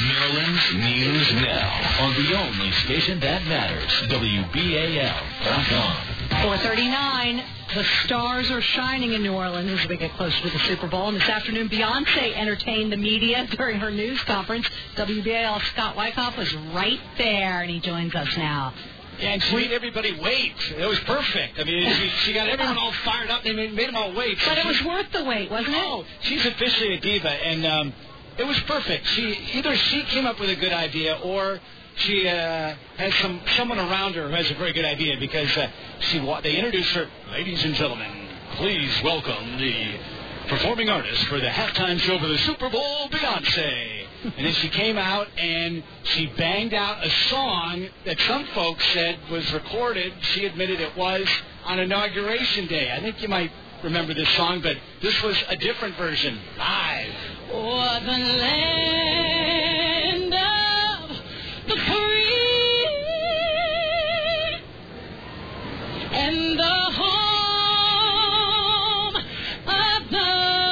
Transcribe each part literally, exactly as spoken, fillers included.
Maryland's News Now on the only station that matters, W B A L dot com. four thirty-nine, the stars are shining in New Orleans as we get closer to the Super Bowl. And this afternoon, Beyonce entertained the media during her news conference. W B A L's Scott Wyckoff was right there, and he joins us now. Yeah, and she made everybody wait. It was perfect. I mean, she, she got everyone all fired up. They made, made them all wait. But it was worth the wait, wasn't it? Oh, she's officially a diva, and um, it was perfect. She either she came up with a good idea, or she uh, has some someone around her who has a very good idea, because uh, she they introduced her, ladies and gentlemen, please welcome the performing artist for the halftime show for the Super Bowl, Beyonce. And then she came out and she banged out a song that some folks said was recorded. She admitted it was on Inauguration Day. I think you might remember this song, but this was a different version, live. Oh, the land of the free and the home of the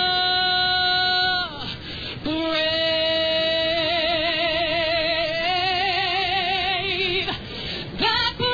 brave. The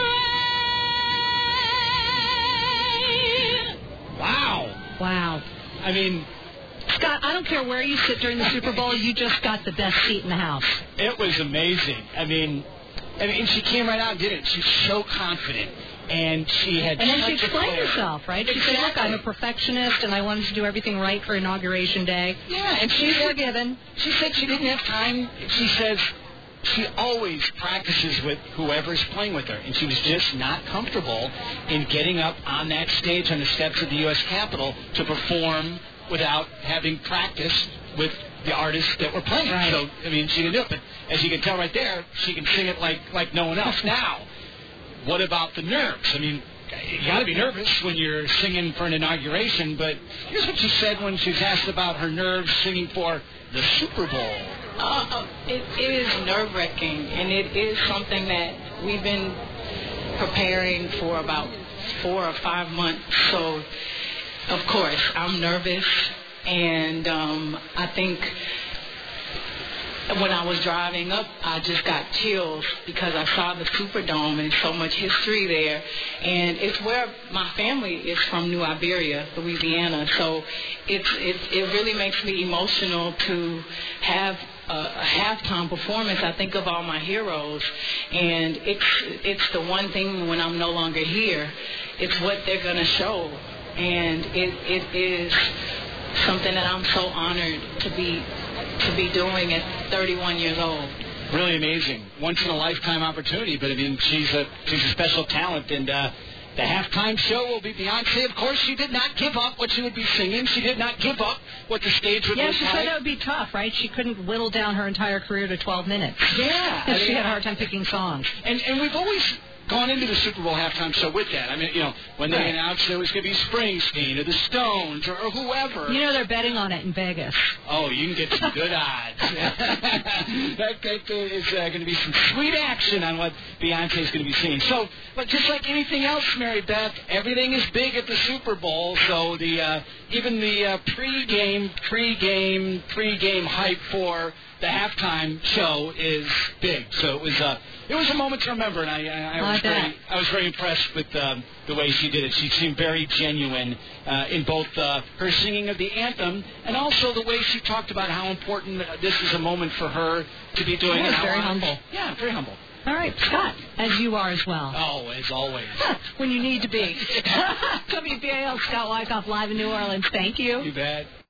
brave. Wow. Wow. I mean, Scott, I don't care where you sit during the Super Bowl, you just got the best seat in the house. it was amazing. I mean, I mean, she came right out and did it. She's so confident. And she had And then such she explained a flair. herself, right? She said, look, I'm a perfectionist, and I wanted to do everything right for Inauguration Day. Yeah, and She's said, forgiven. She said she didn't have time. She says she always practices with whoever's playing with her, and she was just not comfortable in getting up on that stage on the steps of the U S Capitol to perform without having practiced with the artists that were playing. Right. So, I mean, she didn't do it. But as you can tell right there, she can sing it like, like no one else. Now, what about the nerves? I mean, you got to be nervous when you're singing for an inauguration, but here's what she said when she was asked about her nerves singing for the Super Bowl. Uh, it is nerve-wracking, and it is something that we've been preparing for about four or five months. So, of course, I'm nervous, and um, I think when I was driving up, I just got chills because I saw the Superdome and so much history there. And it's where my family is from, New Iberia, Louisiana. So it's, it, it really makes me emotional to have a, a halftime performance. I think of all my heroes, and it's, it's the one thing when I'm no longer here. It's what they're going to show. And it, it is something that I'm so honored to be to be doing at thirty-one years old. Really amazing. Once in a lifetime opportunity, but I mean, she's a she's a special talent, and uh, the halftime show will be Beyonce. Of course, she did not give up what she would be singing. She did not give up what the stage would Yeah, look she like. said that would be tough, right? She couldn't whittle down her entire career to twelve minutes. Yeah, I She mean, had a hard time picking songs. And and we've always gone into the Super Bowl halftime show with that. I mean, you know, when they Right. announced there was going to be Springsteen or the Stones or, or whoever. You know they're betting on it in Vegas. Oh, you can get some good odds. that, that is uh, going to be some sweet action on what Beyonce is going to be singing. So, but just like anything else, Mary Beth, everything is big at the Super Bowl. So the uh, even the uh, pre-game, pre-game, pre-game hype for the halftime show is big. So it was uh, it was a moment to remember, and I, I, I was I bet. very I was very impressed with um, the way she did it. She seemed very genuine uh, in both uh, her singing of the anthem and also the way she talked about how important this is a moment for her to be doing. She it. was How very honored- humble. Yeah, very humble. All right, Scott, as you are as well. Oh, as always. When you need to be. W B A L Scott Wyckoff live in New Orleans. Thank you. You bet.